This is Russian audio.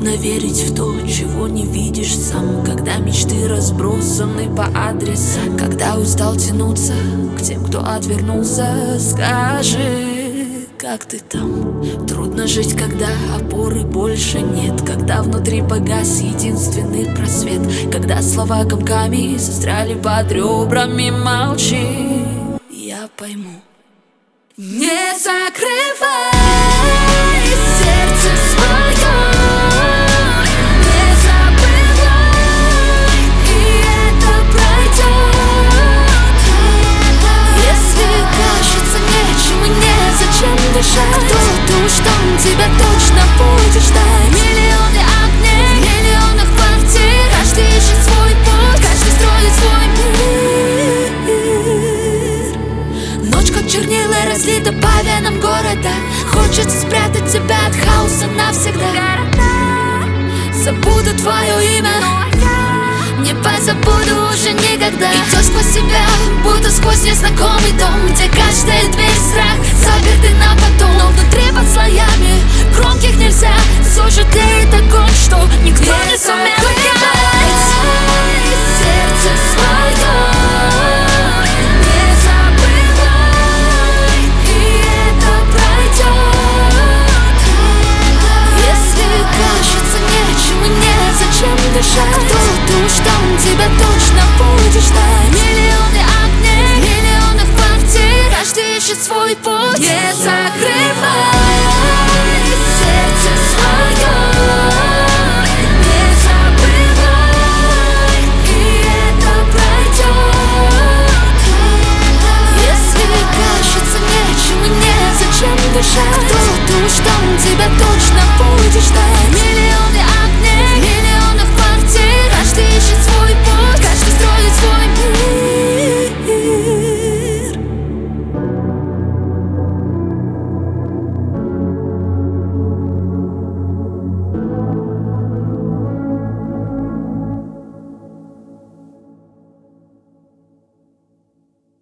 Трудно верить в то, чего не видишь сам, когда мечты разбросаны по адресам. Когда устал тянуться к тем, кто отвернулся, скажи, как ты там? Трудно жить, когда опоры больше нет, когда внутри погас единственный просвет, когда слова комками застряли под ребрами. Молчи, я пойму. Не закрывай сердце свое, не забывай, и это пройдет. Если кажется нечем и незачем дышать, то ты уж там, тебя точно будет ждать. Миллионы огней в миллионах квартир, каждый ищет свой путь, каждый строит свой мир. Ночь как чернила разлита по венам города, хочется спрятать тебя от хаоса навсегда. Забуду твое имя, не позабуду уже никогда. Идешь сквозь себя, будто сквозь незнакомый дом, где каждая дверь страх, запертый на потом, но внутри под слоями